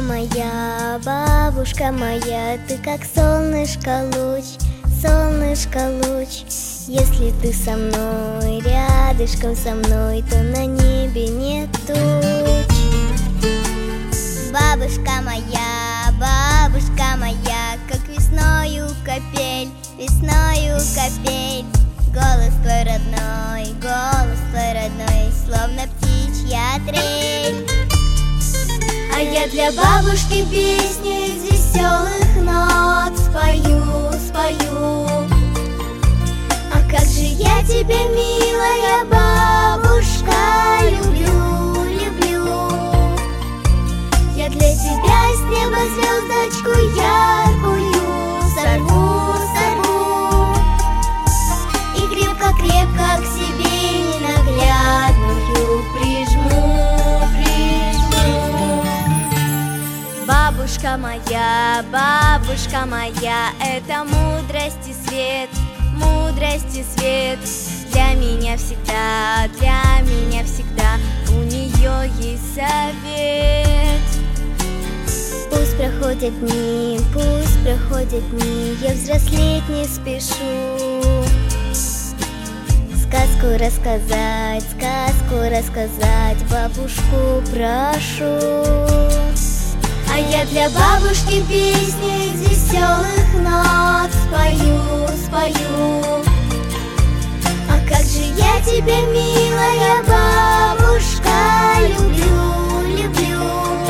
бабушка моя, ты как солнышко луч, солнышко луч. Если ты со мной, рядышком со мной, то на небе нет туч. Бабушка моя, как весною капель, весною капель. Голос твой родной, словно птичья трель. А я для бабушки песню из веселых нот спою, спою. А как же я тебя, милая бабушка, люблю, люблю. Я для тебя с неба звездочку яркую сорву, сорву. И крепко-крепко к себе ненаглядную прижму, прижму. Бабушка моя, это мудрость и свет, мудрость и свет. Для меня всегда у нее есть совет. Пусть проходят дни, я взрослеть не спешу. Сказку рассказать, бабушку прошу. А я для бабушки песню из веселых нот спою, спою. А как же я тебя, милая бабушка, люблю, люблю.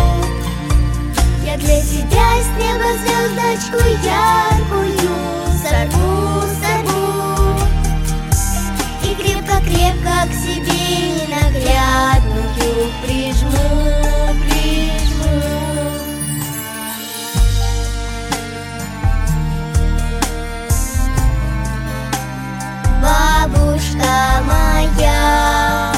Я для тебя с неба звездочку яркую сорву, сорву. И крепко-крепко к себе ненаглядную прижму, прижму. Бабушка моя,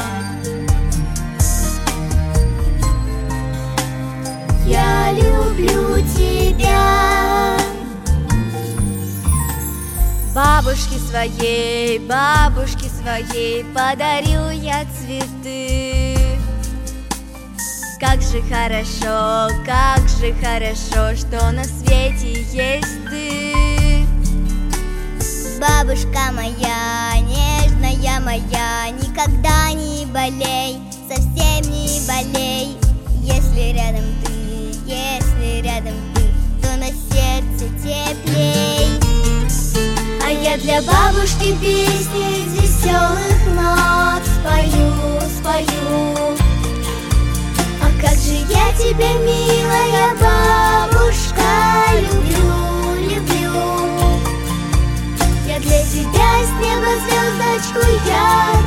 я люблю тебя. Бабушке своей подарю я цветы. Как же хорошо, что на свете есть ты. Бабушка моя, нежная моя, никогда не болей, совсем не болей. Если рядом ты, то на сердце теплей. А я для бабушки песню из веселых нот спою, спою. А как же я тебя, милая бабушка, люблю, люблю. Я для тебя с неба звездочку